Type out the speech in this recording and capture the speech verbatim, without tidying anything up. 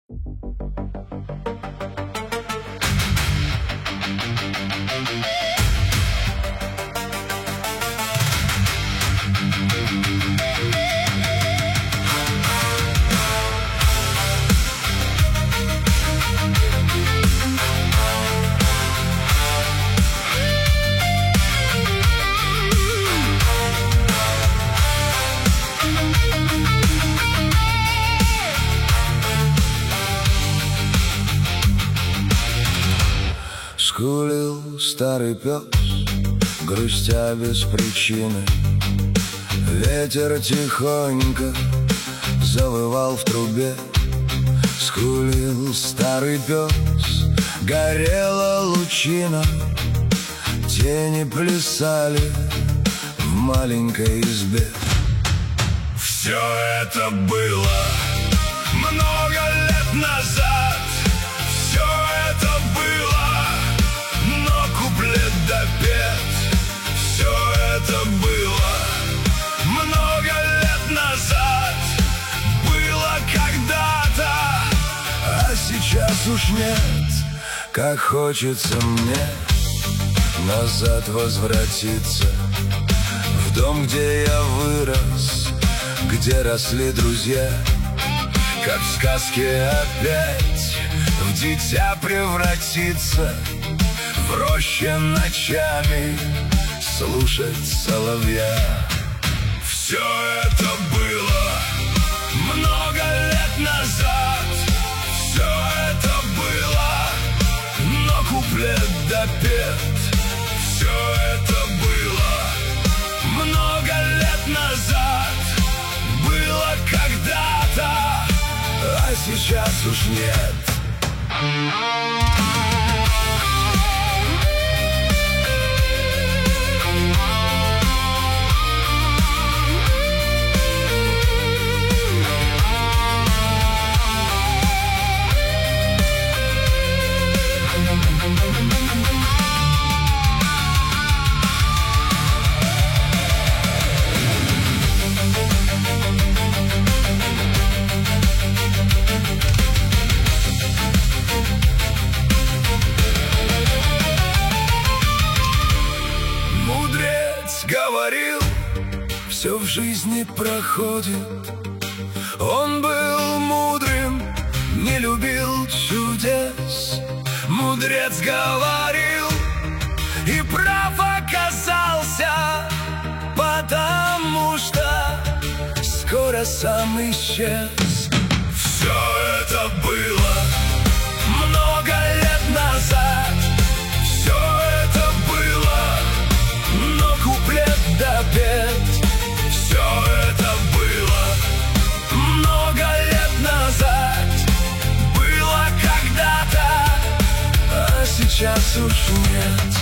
Скулил старый пес, грустя без причины. Ветер тихонько завывал в трубе. Скулил старый пес, горела лучина. Тени плясали в маленькой избе. Все это было много лет назад. Все это было, но куплет допет. Все это было много лет назад. Было когда-то, а сейчас уж нет. Как хочется мне назад возвратиться в дом, где я вырос, где росли друзья. Как в сказке опять в дитя превратиться, в роще ночами слушать соловья. Все это было много лет назад. Все это было, но куплет допет. Все это было много лет назад. Было когда-то, а сейчас уж нет. Говорил, все в жизни проходит. Он был мудрым, не любил чудес. Мудрец говорил и прав оказался, потому что скоро сам исчез. Все это было много лет назад. Все это было, но куплет допет. Все это было много лет назад. Было когда-то, а сейчас уж нет.